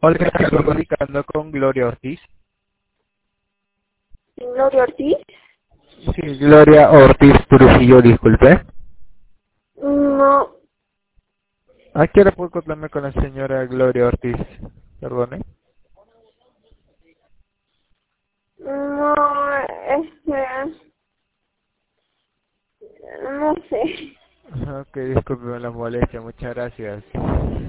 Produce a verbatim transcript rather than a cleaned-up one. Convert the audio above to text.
Hola, estoy comunicando con Gloria Ortiz. Gloria Ortiz. Sí, Gloria Ortiz Trujillo, disculpe. No, ¿A qué hora puedo contarme con la señora Gloria Ortiz? Perdone. no, este, no sé. Ok, disculpe la molestia, muchas gracias.